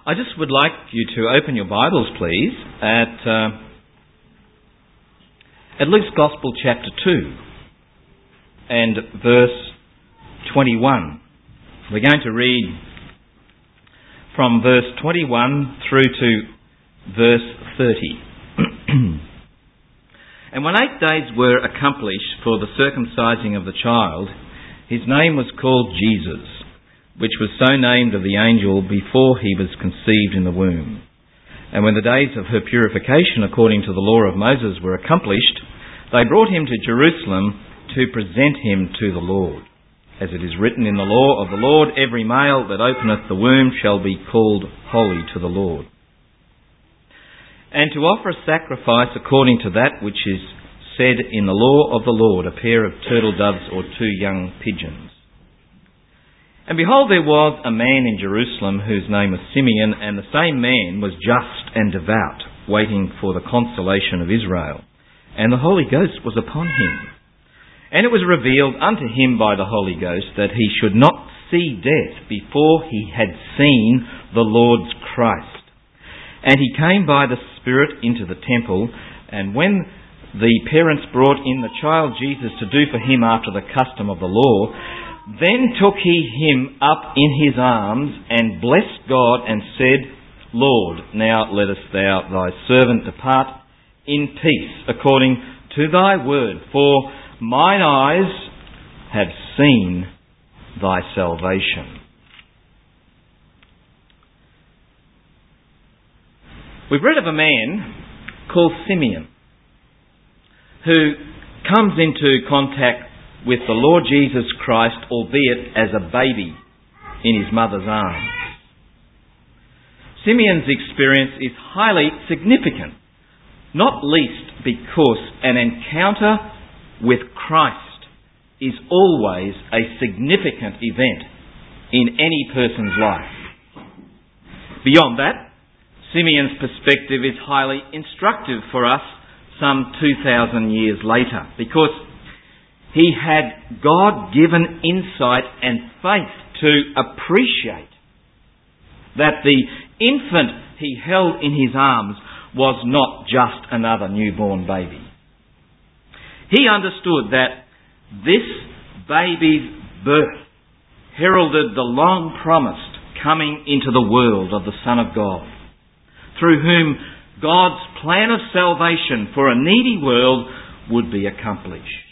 I just would like you to open your Bibles, please, at Luke's Gospel chapter 2 and verse 21. We're going to read from verse 21 through to verse 30. And when 8 days were accomplished for the circumcising of the child, his name was called Jesus, which was so named of the angel before he was conceived in the womb. And when the days of her purification according to the law of Moses were accomplished, they brought him to Jerusalem to present him to the Lord. As it is written in the law of the Lord, every male that openeth the womb shall be called holy to the Lord. And to offer a sacrifice according to that which is said in the law of the Lord, a pair of turtle doves or 2 young pigeons. And behold, there was a man in Jerusalem whose name was Simeon, and the same man was just and devout, waiting for the consolation of Israel. And the Holy Ghost was upon him. And it was revealed unto him by the Holy Ghost that he should not see death before he had seen the Lord's Christ. And he came by the Spirit into the temple, and when the parents brought in the child Jesus to do for him after the custom of the law, then took he him up in his arms and blessed God and said, Lord, now lettest thou thy servant depart in peace according to thy word, for mine eyes have seen thy salvation. We've read of a man called Simeon who comes into contact with the Lord Jesus Christ, albeit as a baby in his mother's arms. Simeon's experience is highly significant, not least because an encounter with Christ is always a significant event in any person's life. Beyond that, Simeon's perspective is highly instructive for us some 2,000 years later, because he had God-given insight and faith to appreciate that the infant he held in his arms was not just another newborn baby. He understood that this baby's birth heralded the long-promised coming into the world of the Son of God, through whom God's plan of salvation for a needy world would be accomplished.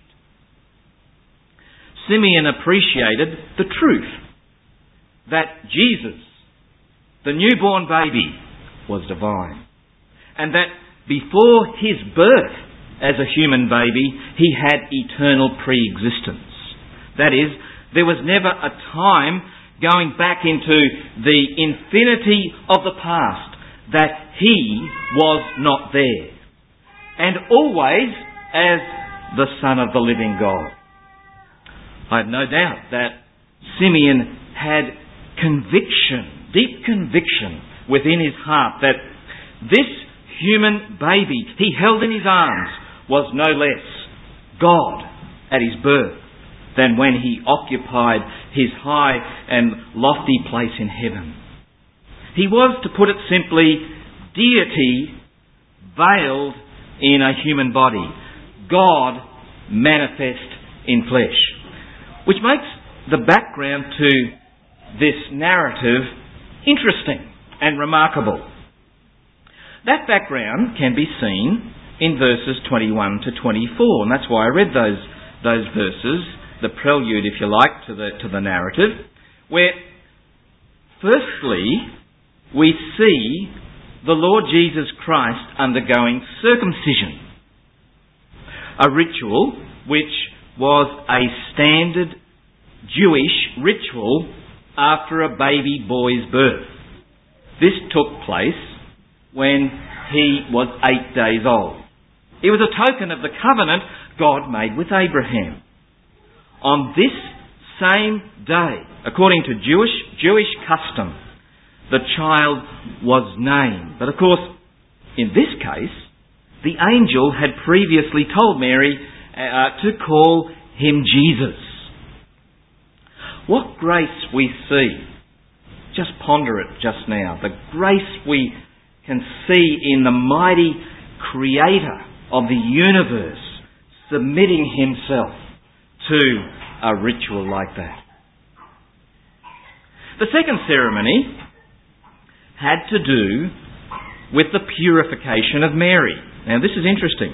Simeon appreciated the truth that Jesus, the newborn baby, was divine, and that before his birth as a human baby, he had eternal pre-existence. That is, there was never a time going back into the infinity of the past that he was not there, and always as the Son of the living God. I have no doubt that Simeon had conviction, deep conviction within his heart that this human baby he held in his arms was no less God at his birth than when he occupied his high and lofty place in heaven. He was, to put it simply, deity veiled in a human body, God manifest in flesh. Which makes the background to this narrative interesting and remarkable. That background can be seen in verses 21 to 24, and that's why I read those verses, the prelude, if you like, to the narrative, where firstly we see the Lord Jesus Christ undergoing circumcision, a ritual which was a standard Jewish ritual after a baby boy's birth. This took place when he was 8 days old. It was a token of the covenant God made with Abraham. On this same day, according to Jewish custom, the child was named. But of course, in this case, the angel had previously told Mary to call him Jesus. What grace we see just ponder it just now. The grace we can see in the mighty Creator of the universe submitting himself to a ritual like that. The second ceremony had to do with the purification of Mary. Now this is interesting.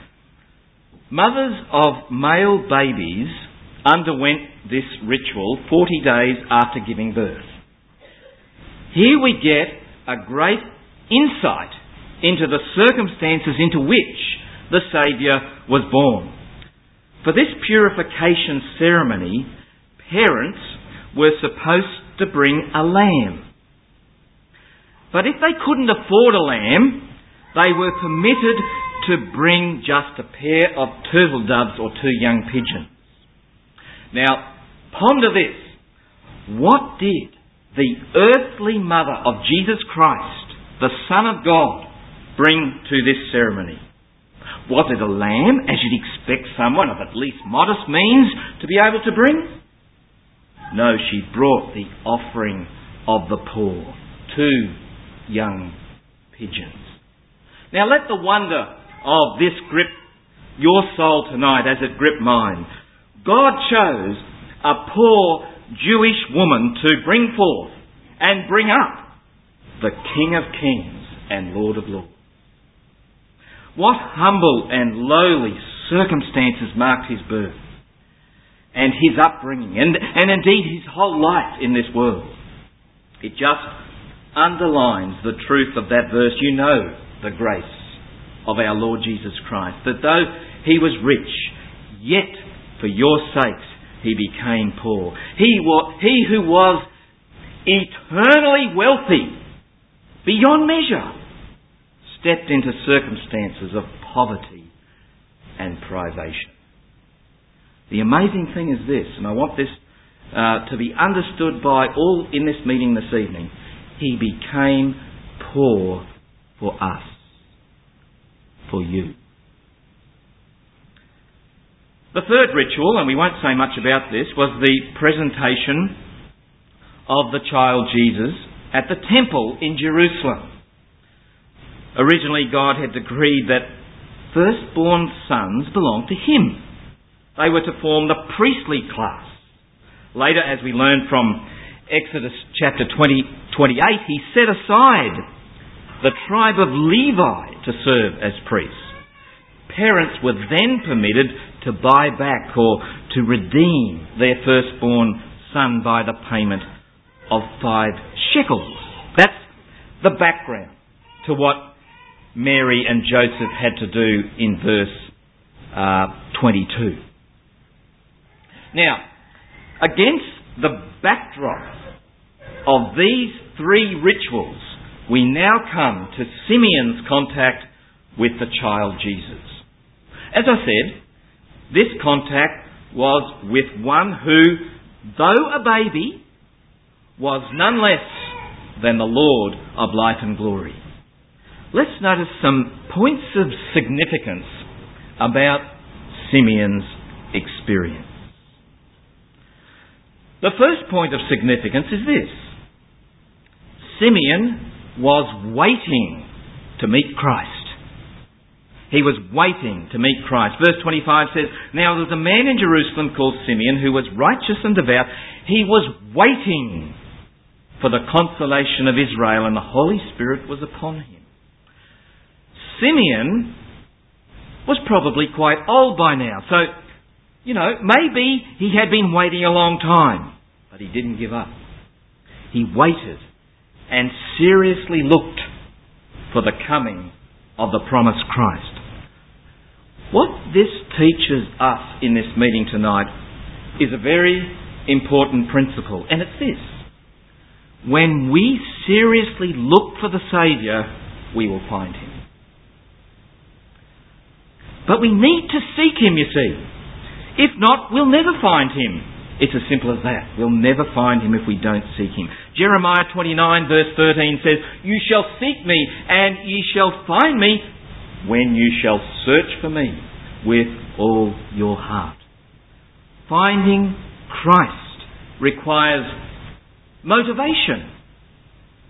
Mothers of male babies underwent this ritual 40 days after giving birth. Here we get a great insight into the circumstances into which the Saviour was born. For this purification ceremony, parents were supposed to bring a lamb. But if they couldn't afford a lamb, they were permitted to bring just a pair of turtle doves or 2 young pigeons. Now, ponder this. What did the earthly mother of Jesus Christ, the Son of God, bring to this ceremony? Was it a lamb, as you'd expect someone of at least modest means to be able to bring? No, she brought the offering of the poor, 2 young pigeons. Now let the wonder of this grip your soul tonight as it gripped mine. God chose a poor Jewish woman to bring forth and bring up the King of Kings and Lord of Lords. What humble and lowly circumstances marked his birth and his upbringing and indeed his whole life in this world. It just underlines the truth of that verse. You know the grace of our Lord Jesus Christ, that though he was rich, yet for your sakes he became poor. He who was eternally wealthy beyond measure stepped into circumstances of poverty and privation. The amazing thing is this, and I want this to be understood by all in this meeting this evening. He became poor for us, for you. The third ritual, and we won't say much about this, was the presentation of the child Jesus at the temple in Jerusalem. Originally, God had decreed that firstborn sons belonged to him. They were to form the priestly class. Later, as we learn from Exodus chapter 28, he set aside the tribe of Levi to serve as priests. Parents were then permitted to buy back or to redeem their firstborn son by the payment of 5 shekels. That's the background to what Mary and Joseph had to do in verse 22. Now, against the backdrop of these 3 rituals, we now come to Simeon's contact with the child Jesus. As I said, this contact was with one who, though a baby, was none less than the Lord of light and glory. Let's notice some points of significance about Simeon's experience. The first point of significance is this. Simeon was waiting to meet Christ. He was waiting to meet Christ. Verse 25 says, "Now there was a man in Jerusalem called Simeon who was righteous and devout. He was waiting for the consolation of Israel, and the Holy Spirit was upon him." Simeon was probably quite old by now. So, maybe he had been waiting a long time, but he didn't give up. He waited and seriously looked for the coming of the promised Christ. What this teaches us in this meeting tonight is a very important principle, and it's this. When we seriously look for the Saviour, we will find him. But we need to seek him, you see. If not, we'll never find him. It's as simple as that. We'll never find him if we don't seek him. Jeremiah 29 verse 13 says, "You shall seek me, and ye shall find me when you shall search for me with all your heart." Finding Christ requires motivation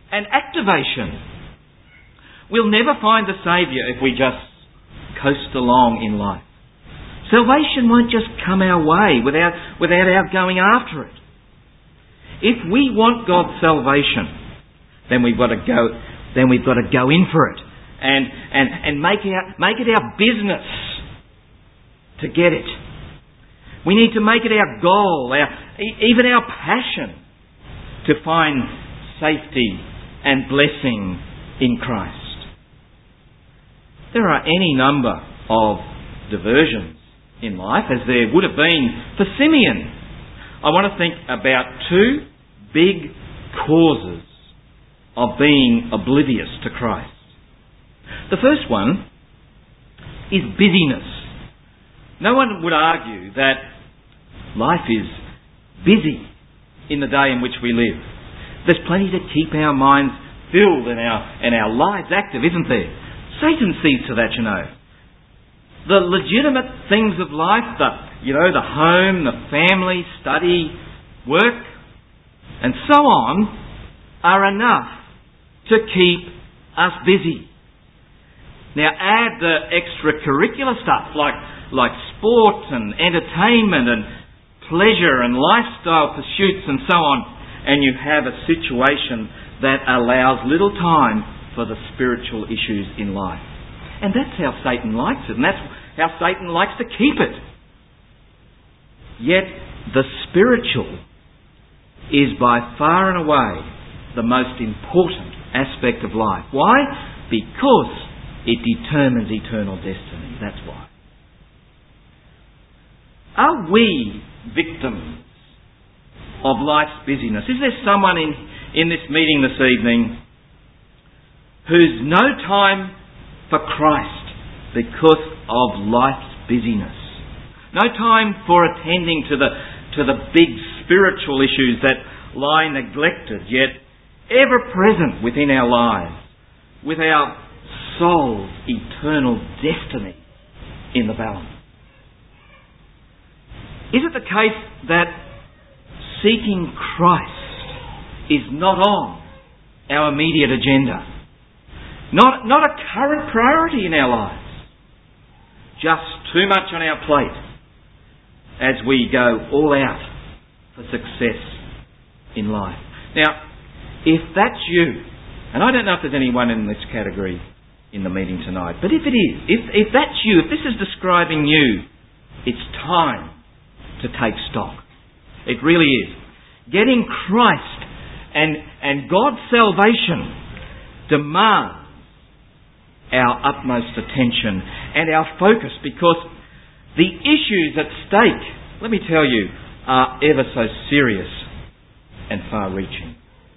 and activation. We'll never find the Saviour if we just coast along in life. Salvation won't just come our way without our going after it. If we want God's salvation, then we've got to go in for it and make it our business to get it. We need to make it our goal, even our passion, to find safety and blessing in Christ. There are any number of diversions in life, as there would have been for Simeon. I want to think about two big causes of being oblivious to Christ. The first one is busyness. No one would argue that life is busy in the day in which we live. There's plenty to keep our minds filled and our lives active, isn't there? Satan sees to that, you know. The legitimate things of life, the home, the family, study, work, and so on, are enough to keep us busy. Now add the extracurricular stuff like sport and entertainment and pleasure and lifestyle pursuits and so on, and you have a situation that allows little time for the spiritual issues in life. And that's how Satan likes it, and that's how Satan likes to keep it. Yet the spiritual is by far and away the most important aspect of life. Why? Because it determines eternal destiny. That's why. Are we victims of life's busyness? Is there someone in this meeting this evening who's no time for Christ because of life's busyness? No time for attending to the big spiritual issues that lie neglected, yet ever present within our lives, with our soul's eternal destiny in the balance. Is it the case that seeking Christ is not on our immediate agenda? Not a current priority in our lives. Just too much on our plate as we go all out for success in life. Now, if that's you, and I don't know if there's anyone in this category in the meeting tonight, but if it is, if that's you, if this is describing you, it's time to take stock. It really is. Getting Christ and God's salvation demands our utmost attention and our focus, because the issues at stake, let me tell you, are ever so serious and far-reaching.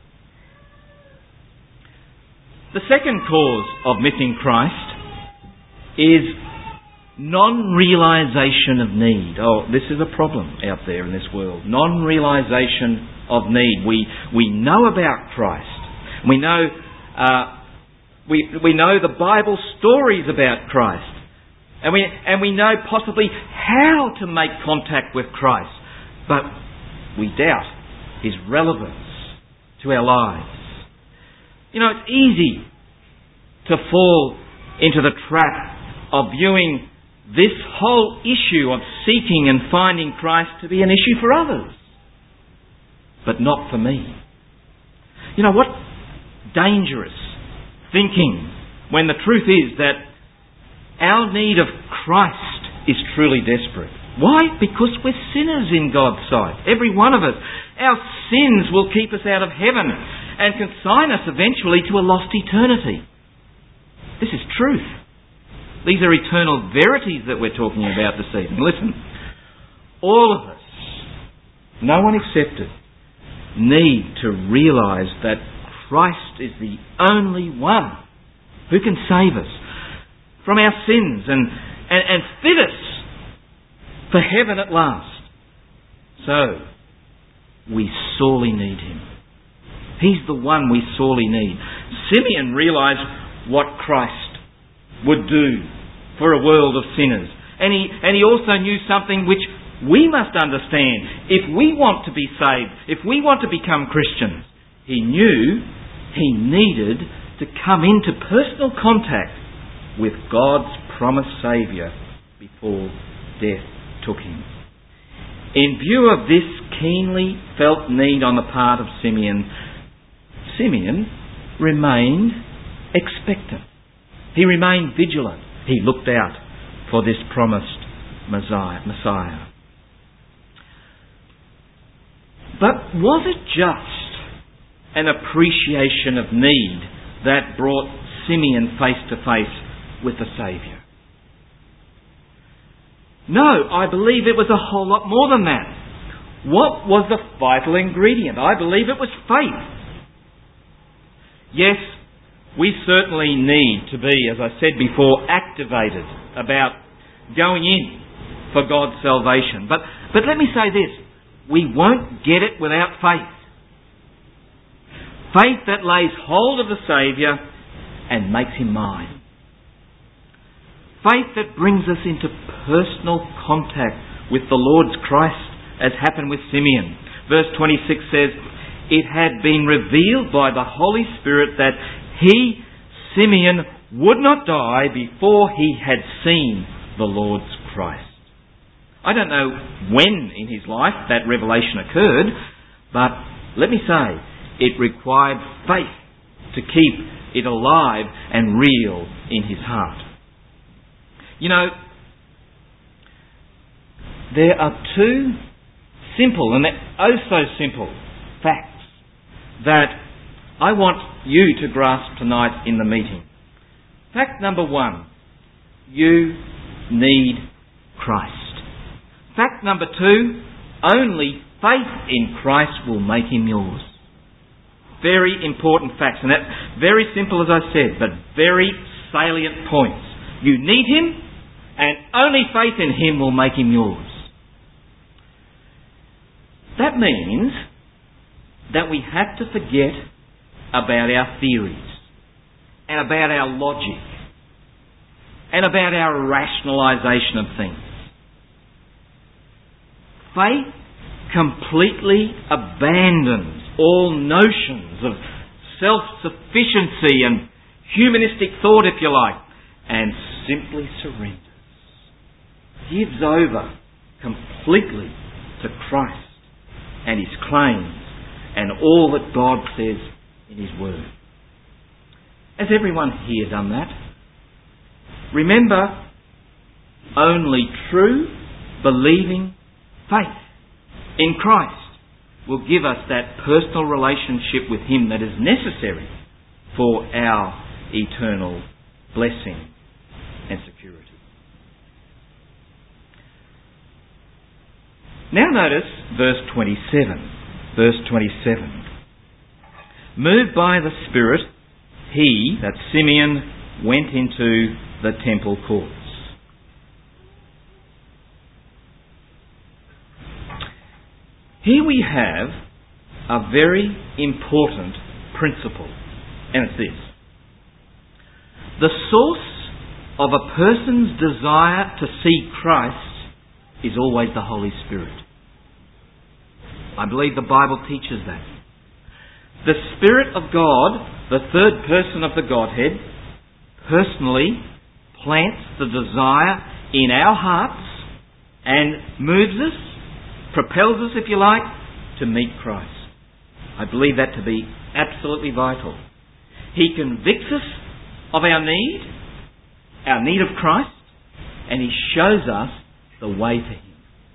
The second cause of missing Christ is non-realisation of need. Oh, this is a problem out there in this world. Non-realisation of need. We know about Christ. We know we know the Bible stories about Christ. And we know possibly how to make contact with Christ. But we doubt His relevance to our lives. You know, it's easy to fall into the trap of viewing this whole issue of seeking and finding Christ to be an issue for others, but not for me. You know what? Dangerous thinking, when the truth is that our need of Christ is truly desperate. Why? Because we're sinners in God's sight. Every one of us. Our sins will keep us out of heaven and consign us eventually to a lost eternity. This is truth. These are eternal verities that we're talking about this evening. Listen, all of us, no one excepted, need to realise that Christ is the only one who can save us from our sins and fit us for heaven at last. So, we sorely need Him. He's the one we sorely need. Simeon realised what Christ would do for a world of sinners. And he also knew something which we must understand. If we want to be saved, if we want to become Christians, he knew He needed to come into personal contact with God's promised Saviour before death took him. In view of this keenly felt need on the part of Simeon, Simeon remained expectant. He remained vigilant. He looked out for this promised Messiah. But was it just an appreciation of need that brought Simeon face to face with the Saviour? No, I believe it was a whole lot more than that. What was the vital ingredient? I believe it was faith. Yes, we certainly need to be, as I said before, activated about going in for God's salvation. But let me say this, we won't get it without faith. Faith that lays hold of the Saviour and makes him mine. Faith that brings us into personal contact with the Lord's Christ, as happened with Simeon. Verse 26 says, it had been revealed by the Holy Spirit that he, Simeon, would not die before he had seen the Lord's Christ. I don't know when in his life that revelation occurred, but let me say, it required faith to keep it alive and real in his heart. You know, there are two simple, and oh so simple, facts that I want you to grasp tonight in the meeting. Fact number one, you need Christ. Fact number two, only faith in Christ will make him yours. Very important facts, and that's very simple as I said, but very salient points. You need him, and only faith in him will make him yours. That means that we have to forget about our theories, and about our logic, and about our rationalisation of things. Faith completely abandons all notions of self-sufficiency and humanistic thought, if you like, and simply surrenders. Gives over completely to Christ and his claims and all that God says in his word. Has everyone here done that? Remember, only true, believing faith in Christ will give us that personal relationship with him that is necessary for our eternal blessing and security. Now notice verse 27. Verse 27. Moved by the Spirit, he, that Simeon, went into the temple courts. Here we have a very important principle, and it's this. The source of a person's desire to see Christ is always the Holy Spirit. I believe the Bible teaches that. The Spirit of God, the third person of the Godhead, personally plants the desire in our hearts and moves us, propels us, if you like, to meet Christ. I believe that to be absolutely vital. He convicts us of our need of Christ, and he shows us the way to him.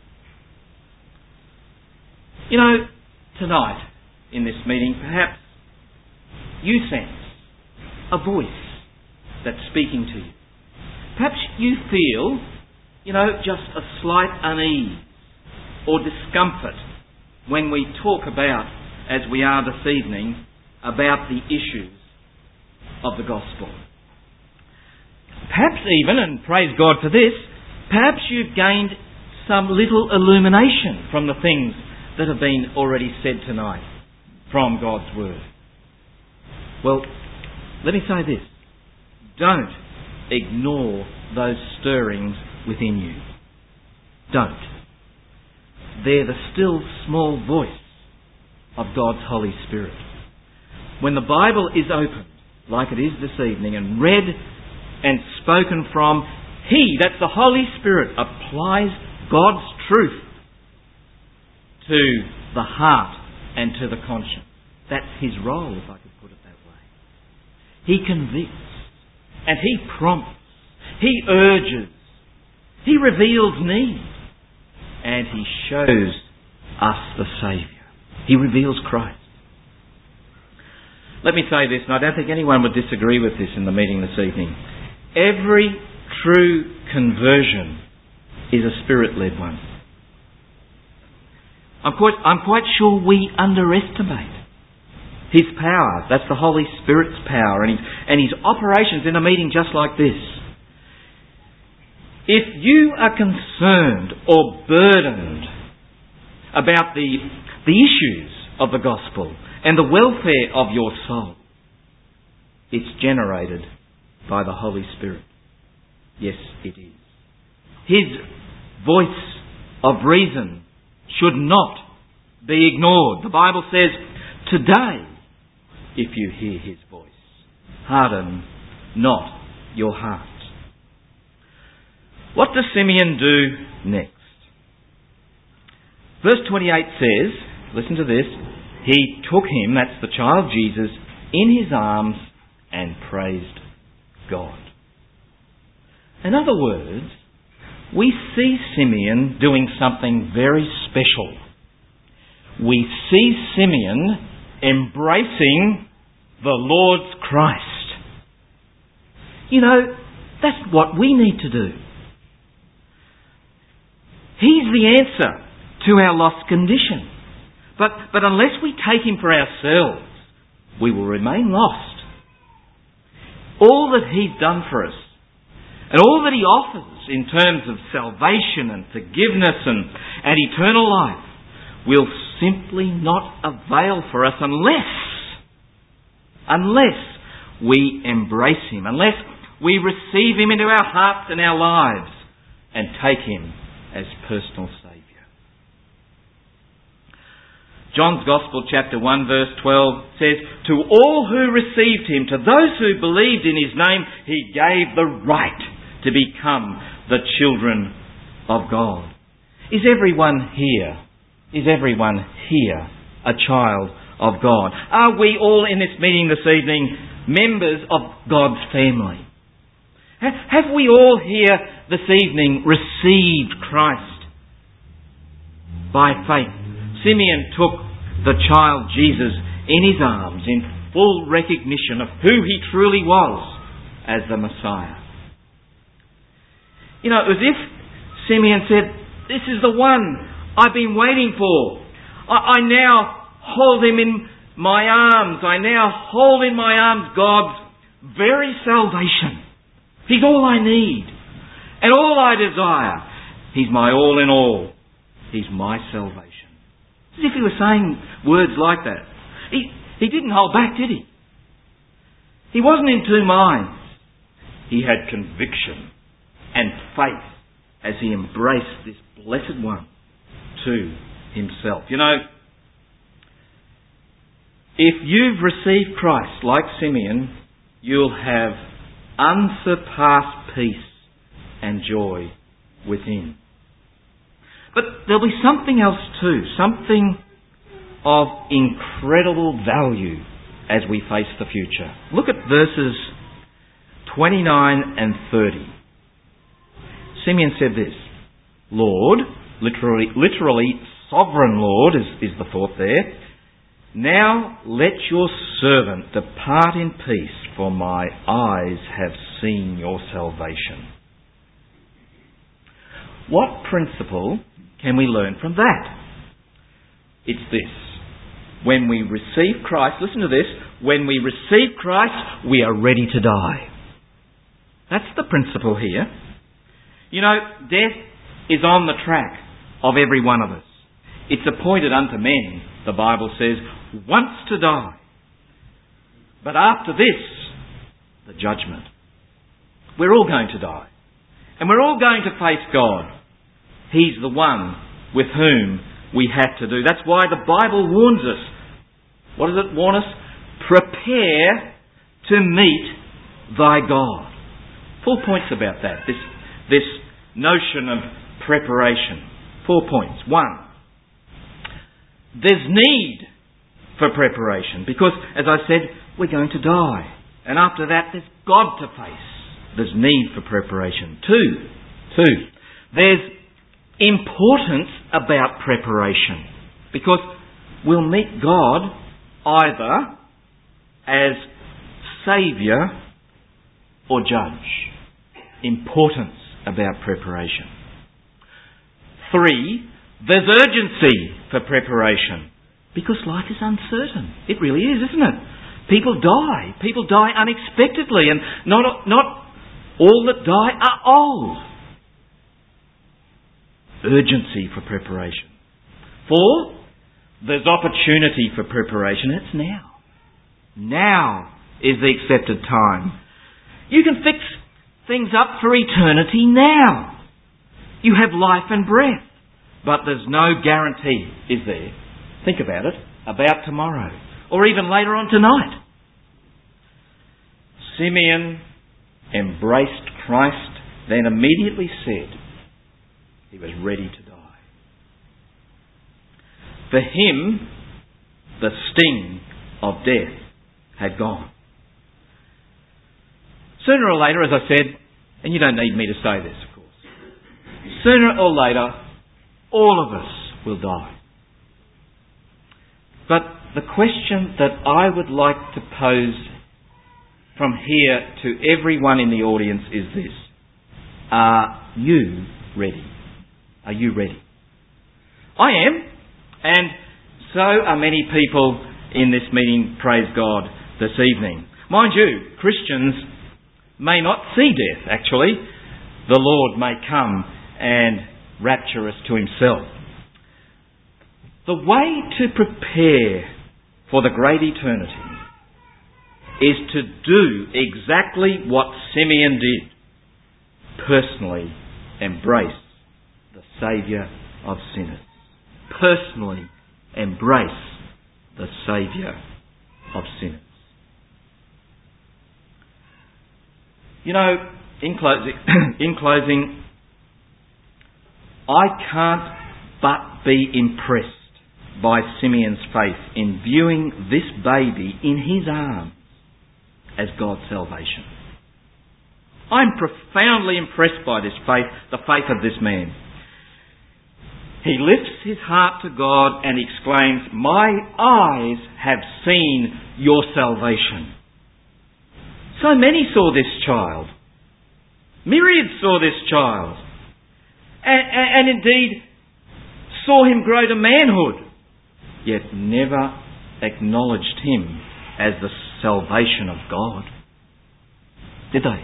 You know, tonight in this meeting, perhaps you sense a voice that's speaking to you. Perhaps you feel, just a slight unease or discomfort when we talk about, as we are this evening, about the issues of the gospel. Perhaps even, and praise God for this, perhaps you've gained some little illumination from the things that have been already said tonight from God's Word. Well, let me say this. Don't ignore those stirrings within you. Don't. They're the still small voice of God's Holy Spirit. when the Bible is opened, like it is this evening, and read and spoken from, He, that's the Holy Spirit, applies God's truth to the heart and to the conscience. That's His role, if I could put it that way. He convicts and He prompts. He urges. He reveals need. And He shows us the Saviour. He reveals Christ. Let me say this, and I don't think anyone would disagree with this in the meeting this evening. Every true conversion is a Spirit-led one. I'm quite sure we underestimate His power. That's the Holy Spirit's power and His operations in a meeting just like this. If you are concerned or burdened about the issues of the gospel and the welfare of your soul, it's generated by the Holy Spirit. Yes, it is. His voice of reason should not be ignored. The Bible says, today, if you hear His voice, harden not your heart. What does Simeon do next? Verse 28 says, listen to this, He took him, that's the child Jesus, in His arms and praised God. In other words, we see Simeon doing something very special. We see Simeon embracing the Lord's Christ. You know, that's what we need to do. He's the answer to our lost condition. But unless we take Him for ourselves, we will remain lost. All that He's done for us, and all that He offers in terms of salvation and forgiveness and eternal life, will simply not avail for us unless we embrace Him, unless we receive Him into our hearts and our lives and take Him as personal Saviour. John's Gospel, chapter 1, verse 12 says, to all who received Him, to those who believed in His name, He gave the right to become the children of God. Is everyone here a child of God? Are we all in this meeting this evening members of God's family? Have we all here this evening received Christ by faith? Simeon took the child Jesus in his arms in full recognition of who He truly was as the Messiah. You know, it was as if Simeon said, this is the one I've been waiting for. I now hold Him in my arms. I now hold in my arms God's very salvation. He's all I need and all I desire. He's my all in all. He's my salvation. As if He was saying words like that. He didn't hold back, did He? He wasn't in two minds. He had conviction and faith as He embraced this blessed one to Himself. You know, if you've received Christ like Simeon, you'll have unsurpassed peace and joy within. But there'll be something else too, something of incredible value as we face the future. Look at verses 29 and 30. Simeon said this, Lord, literally sovereign Lord is the thought there. Now let your servant depart in peace, for my eyes have seen your salvation. What principle can we learn from that? It's this. When we receive Christ, listen to this, when we receive Christ, we are ready to die. That's the principle here. You know, death is on the track of every one of us. It's appointed unto men, the Bible says, once to die. But after this, the judgment. We're all going to die. And we're all going to face God. He's the one with whom we have to do. That's why the Bible warns us. What does it warn us? prepare to meet thy God. 4 points about that, this notion of preparation. 4 points. 1, there's need for preparation because, as I said, we're going to die. And after that, there's God to face. There's need for preparation. 2, there's importance about preparation because we'll meet God either as Saviour or Judge. Importance about preparation. 3, there's urgency for preparation because life is uncertain. It really is, isn't it? People die. People die unexpectedly, and not all that die are old. Urgency for preparation. 4, there's opportunity for preparation. It's now. Now is the accepted time. You can fix things up for eternity now. You have life and breath. But there's no guarantee, is there? Think about it, about tomorrow. Or even later on tonight. Simeon embraced Christ, then immediately said he was ready to die. For him, the sting of death had gone. Sooner or later, as I said, and you don't need me to say this, of course, sooner or later, all of us will die. But the question that I would like to pose from here to everyone in the audience is this. Are you ready? Are you ready? I am, and so are many people in this meeting, praise God, this evening. Mind you, Christians may not see death, actually. The Lord may come and rapture us to himself. The way to prepare for the great eternity is to do exactly what Simeon did. Personally embrace the Saviour of sinners. Personally embrace the Saviour of sinners. You know, in closing, I can't but be impressed by Simeon's faith in viewing this baby in his arms as God's salvation. I'm profoundly impressed by this faith, the faith of this man. He lifts his heart to God and exclaims, "My eyes have seen your salvation." So many saw this child. Myriads saw this child. And indeed saw him grow to manhood, yet never acknowledged him as the salvation of God. Did they?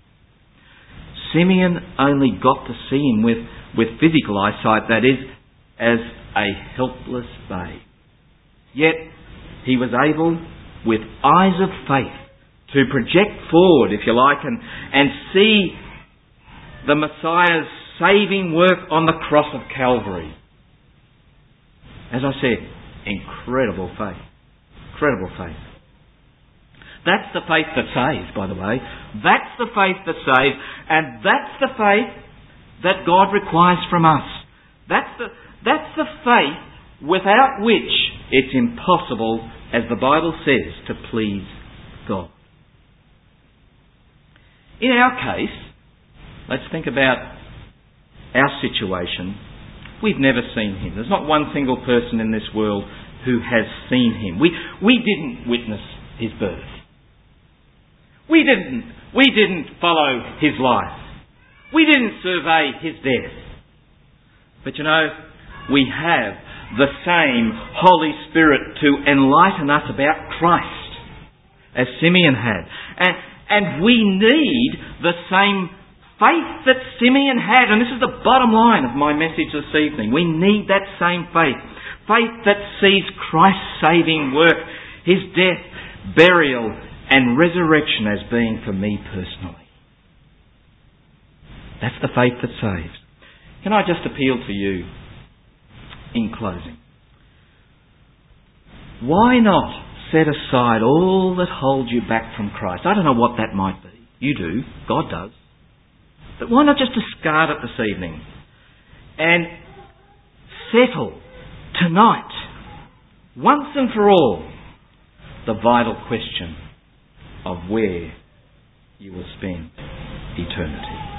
Simeon only got to see him with physical eyesight, that is, as a helpless babe. Yet he was able, with eyes of faith, to project forward, if you like, and see the Messiah's saving work on the cross of Calvary. As I said, incredible faith. Incredible faith. That's the faith that saves, by the way. That's the faith that saves, and that's the faith that God requires from us. That's the faith without which it's impossible, as the Bible says, to please God. In our case, let's think about our situation. We've never seen him. There's not one single person in this world who has seen him. We didn't witness his birth. We didn't follow his life. We didn't survey his death. But you know, we have the same Holy Spirit to enlighten us about Christ as Simeon had. And we need the same faith that Simeon had. And this is the bottom line of my message this evening. We need that same faith. Faith that sees Christ's saving work, his death, burial and resurrection as being for me personally. That's the faith that saves. Can I just appeal to you in closing? Why not set aside all that holds you back from Christ? I don't know what that might be. You do. God does. But why not just discard it this evening and settle tonight, once and for all, the vital question of where you will spend eternity?